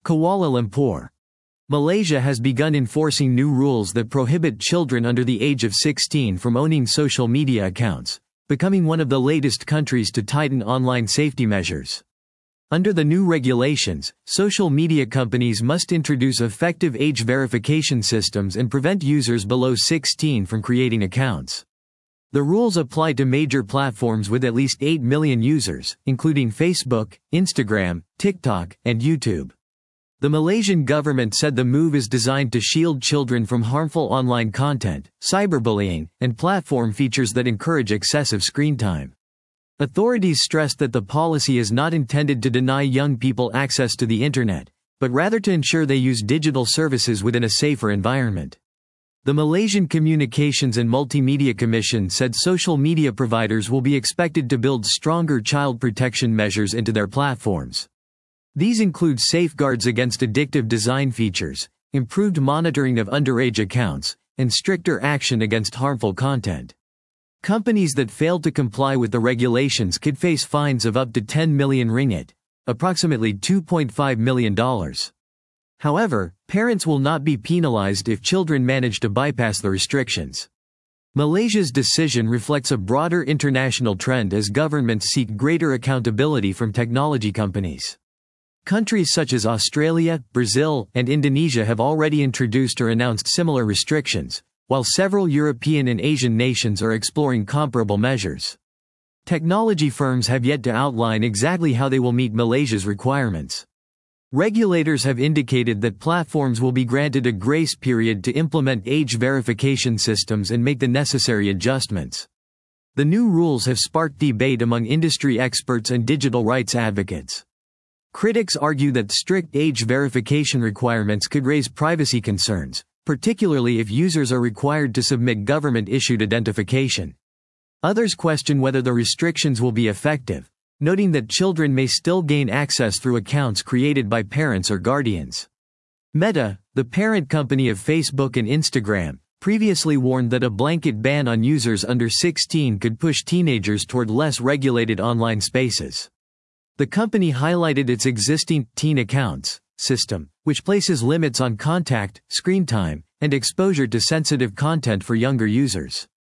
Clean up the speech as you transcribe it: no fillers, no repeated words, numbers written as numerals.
Kuala Lumpur. Malaysia has begun enforcing new rules that prohibit children under the age of 16 from owning social media accounts, becoming one of the latest countries to tighten online safety measures. Under the new regulations, social media companies must introduce effective age verification systems and prevent users below 16 from creating accounts. The rules apply to major platforms with at least 8 million users, including Facebook, Instagram, TikTok, and YouTube. The Malaysian government said the move is designed to shield children from harmful online content, cyberbullying, and platform features that encourage excessive screen time. Authorities stressed that the policy is not intended to deny young people access to the internet, but rather to ensure they use digital services within a safer environment. The Malaysian Communications and Multimedia Commission said social media providers will be expected to build stronger child protection measures into their platforms. These include safeguards against addictive design features, improved monitoring of underage accounts, and stricter action against harmful content. Companies that fail to comply with the regulations could face fines of up to 10 million ringgit, approximately $2.5 million. However, parents will not be penalized if children manage to bypass the restrictions. Malaysia's decision reflects a broader international trend as governments seek greater accountability from technology companies. Countries such as Australia, Brazil, and Indonesia have already introduced or announced similar restrictions, while several European and Asian nations are exploring comparable measures. Technology firms have yet to outline exactly how they will meet Malaysia's requirements. Regulators have indicated that platforms will be granted a grace period to implement age verification systems and make the necessary adjustments. The new rules have sparked debate among industry experts and digital rights advocates. Critics argue that strict age verification requirements could raise privacy concerns, particularly if users are required to submit government-issued identification. Others question whether the restrictions will be effective, noting that children may still gain access through accounts created by parents or guardians. Meta, the parent company of Facebook and Instagram, previously warned that a blanket ban on users under 16 could push teenagers toward less regulated online spaces. The company highlighted its existing Teen Accounts system, which places limits on contact, screen time, and exposure to sensitive content for younger users.